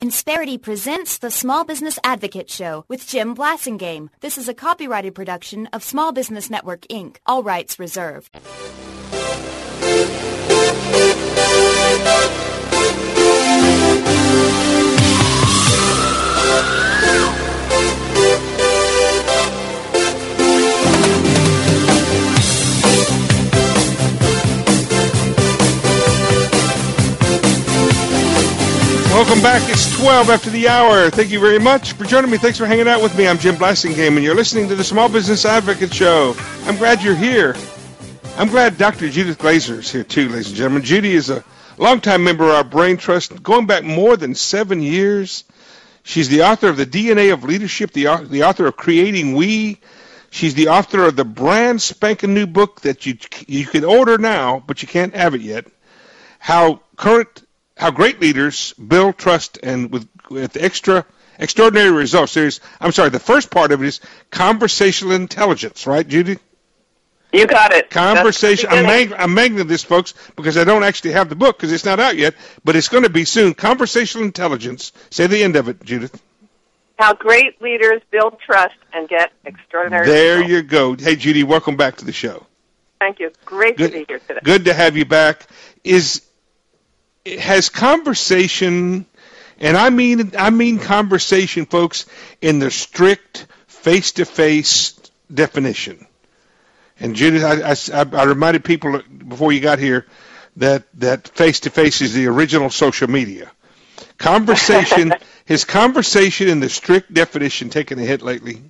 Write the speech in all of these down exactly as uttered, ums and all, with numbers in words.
Insperity presents the Small Business Advocate Show with Jim Blasingame. This is a copyrighted production of Small Business Network, Incorporated. All rights reserved. Welcome back. It's twelve after the hour. Thank you very much for joining me. Thanks for hanging out with me. I'm Jim Blasingame, and you're listening to the Small Business Advocate Show. I'm glad you're here. I'm glad Doctor Judith Glaser is here, too, ladies and gentlemen. Judy is a longtime member of our Brain Trust, going back more than seven years. She's the author of The D N A of Leadership, the, the author of Creating We. She's the author of the brand spanking new book that you you can order now, but you can't have it yet. How current... How great leaders build trust and with, with extra extraordinary results. There's, I'm sorry, the first part of it is conversational intelligence, right, Judy? You got it. Conversation. I'm, mang- I'm mangling this, folks, because I don't actually have the book because it's not out yet, but it's going to be soon. Conversational intelligence. Say the end of it, Judith. How great leaders build trust and get extraordinary there results. You go. Hey, Judy, welcome back to the show. Thank you. Great good, to be here today. Good to have you back. Is Has conversation, and I mean I mean conversation, folks, in the strict face-to-face definition. And Judith, I, I, I reminded people before you got here that that face-to-face is the original social media. Conversation, has conversation in the strict definition taken a hit lately?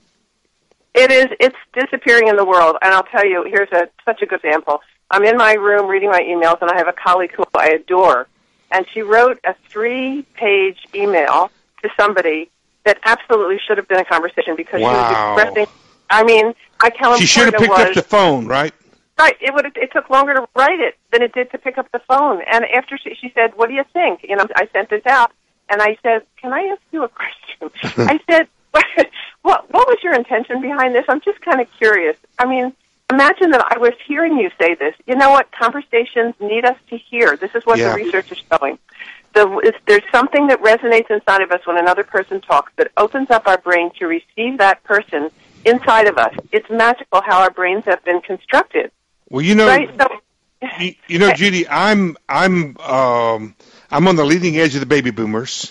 It is. It's disappearing in the world, and I'll tell you, here's a such a good example. I'm in my room reading my emails, and I have a colleague who I adore. And she wrote a three-page email to somebody that absolutely should have been a conversation because wow. she was expressing. I mean, I tell him she should have picked was, up the phone, right? Right. It would. It took longer to write it than it did to pick up the phone. And after she, she said, "What do you think?" You know, I sent this out, and I said, "Can I ask you a question?" I said, "What? What was your intention behind this? I'm just kind of curious. I mean." Imagine that I was hearing you say this. You know what? Conversations need us to hear. This is what yeah. the research is showing. The, it's, there's something that resonates inside of us when another person talks that opens up our brain to receive that person inside of us. It's magical how our brains have been constructed. Well, you know, right? so, you, you know, Judy, I'm I'm um, I'm on the leading edge of the baby boomers.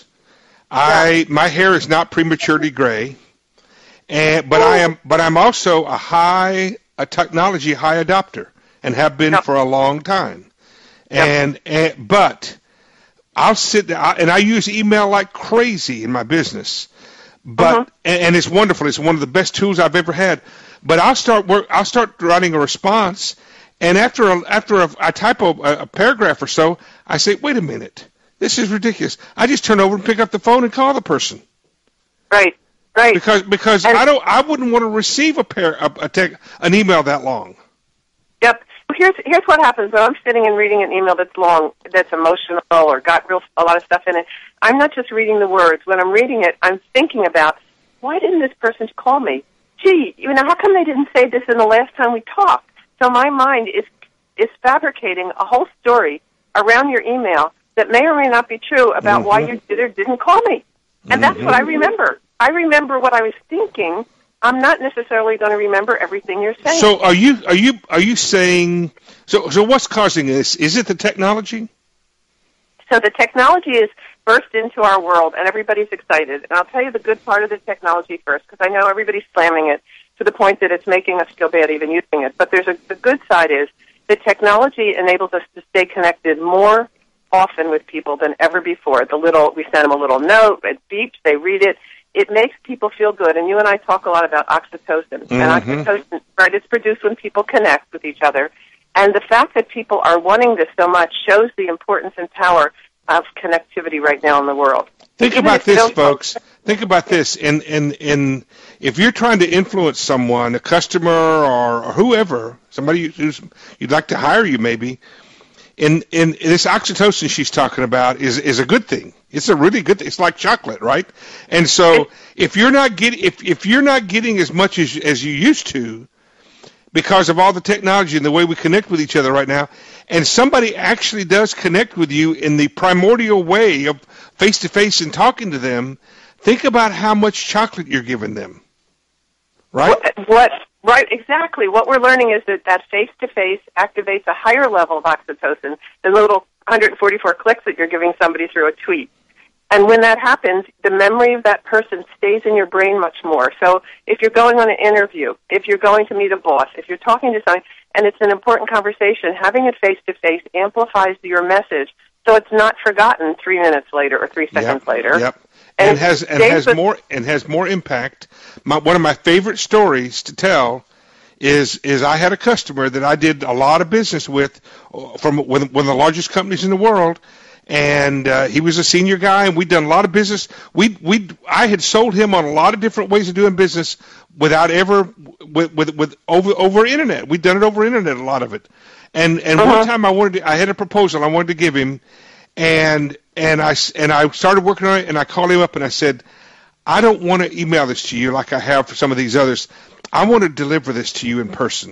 I yeah. my hair is not prematurely gray, and but Ooh. I am but I'm also a high a technology high adopter and have been yep. for a long time. And, yep. and but I'll sit there, and I use email like crazy in my business. But uh-huh. and, and it's wonderful. It's one of the best tools I've ever had. But I'll start work. I'll start writing a response, and after a, after a, I type a, a paragraph or so, I say, "Wait a minute, this is ridiculous." I just turn over and pick up the phone and call the person. Right. Right. Because because and I don't I wouldn't want to receive a pair a, a tech, an email that long. Yep. Here's here's what happens when I'm sitting and reading an email that's long, that's emotional or got real a lot of stuff in it. I'm not just reading the words. When I'm reading it, I'm thinking about why didn't this person call me? Gee, you know, how come they didn't say this in the last time we talked? So my mind is is fabricating a whole story around your email that may or may not be true about mm-hmm. why you did or didn't call me. And mm-hmm. that's what I remember. I remember what I was thinking. I'm not necessarily going to remember everything you're saying. So are you are you are you saying so so what's causing this? Is it the technology? So the technology is burst into our world and everybody's excited. And I'll tell you the good part of the technology first, because I know everybody's slamming it to the point that it's making us feel bad even using it. But there's a the good side is the technology enables us to stay connected more often with people than ever before. The little we send them a little note, it beeps, they read it. It makes people feel good, and you and I talk a lot about oxytocin. Mm-hmm. And oxytocin, right, it's produced when people connect with each other. And the fact that people are wanting this so much shows the importance and power of connectivity right now in the world. Think Even about this, folks. folks. Think about this. In, in, in, if you're trying to influence someone, a customer or, or whoever, somebody who's you'd like to hire you maybe, in, in this oxytocin she's talking about is, is a good thing. It's a really good thing. It's like chocolate, right? And so if you're not getting if, if you're not getting as much as as you used to, because of all the technology and the way we connect with each other right now. And somebody actually does connect with you in the primordial way of face-to-face and talking to them. Think about how much chocolate you're giving them, right? What, what right, exactly. What we're learning is that that face-to-face activates a higher level of oxytocin than the little one hundred forty-four clicks that you're giving somebody through a tweet. And when that happens, the memory of that person stays in your brain much more. So if you're going on an interview, if you're going to meet a boss, if you're talking to someone, and it's an important conversation, having it face-to-face amplifies your message so it's not forgotten three minutes later or three seconds yep, later. Yep. And, and has and has more and has more impact. My, one of my favorite stories to tell is is I had a customer that I did a lot of business with from one of the largest companies in the world. And uh, he was a senior guy, and we'd done a lot of business. We we I had sold him on a lot of different ways of doing business without ever with with, with over over internet. We'd done it over internet, a lot of it. And and uh-huh. one time I wanted to, I had a proposal I wanted to give him, and and I and I started working on it, and I called him up and I said, I don't want to email this to you like I have for some of these others. I want to deliver this to you in person.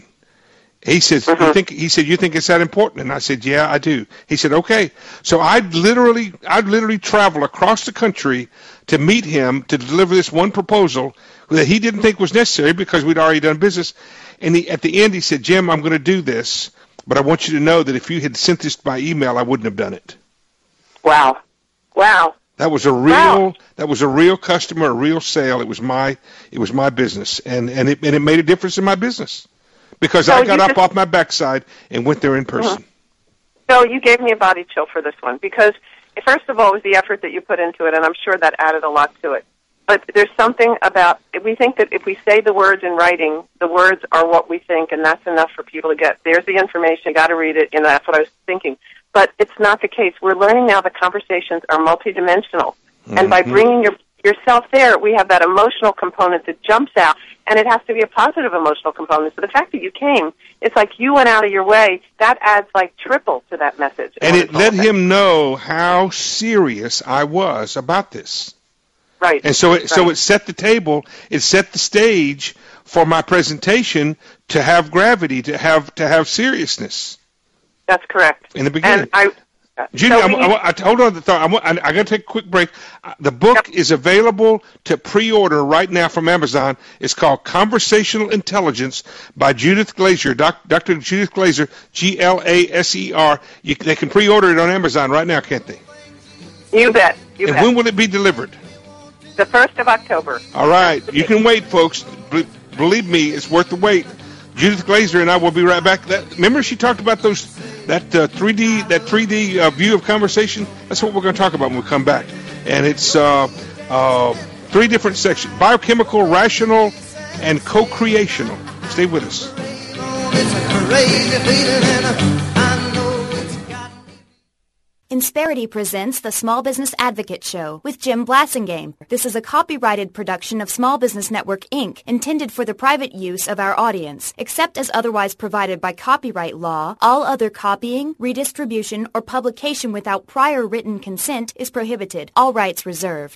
He says, uh-huh. you think, he said, you think it's that important? And I said, yeah, I do. He said, okay. So I'd literally, I'd literally travel across the country to meet him to deliver this one proposal that he didn't think was necessary because we'd already done business. And he, at the end, he said, Jim, I'm going to do this, but I want you to know that if you had sent this by email, I wouldn't have done it. Wow. Wow. That was a real, wow. that was a real customer, a real sale. It was my, it was my business, and and it and it made a difference in my business. Because so I got up just, off my backside and went there in person. Mm-hmm. So you gave me a body chill for this one because, first of all, it was the effort that you put into it, and I'm sure that added a lot to it. But there's something about, we think that if we say the words in writing, the words are what we think, and that's enough for people to get. There's the information, you got to read it, and that's what I was thinking. But it's not the case. We're learning now that conversations are multidimensional. Mm-hmm. And by bringing your yourself there, we have that emotional component that jumps out, and it has to be a positive emotional component. So the fact that you came, it's like you went out of your way, that adds like triple to that message. And it let him know how serious I was about this. Right. And so it, right. so it set the table, it set the stage for my presentation to have gravity, to have to have seriousness. That's correct. In the beginning. And I Judy, so I, I, I, hold on the thought. I, I, I got to take a quick break. The book yep. is available to pre-order right now from Amazon. It's called Conversational Intelligence by Judith Glaser, Doc, Doctor Judith Glaser, G L A S E R. You, they can pre-order it on Amazon right now, can't they? You bet. You and bet. when will it be delivered? The first of October. All right. You can wait, folks. B- believe me, it's worth the wait. Judith Glaser and I will be right back. That, remember she talked about those that uh, three D that three D uh, view of conversation? That's what we're going to talk about when we come back. And it's uh, uh, three different sections: biochemical, rational, and co-creational. Stay with us. Insperity presents the Small Business Advocate Show with Jim Blasingame. This is a copyrighted production of Small Business Network, Incorporated, intended for the private use of our audience. Except as otherwise provided by copyright law, all other copying, redistribution, or publication without prior written consent is prohibited. All rights reserved.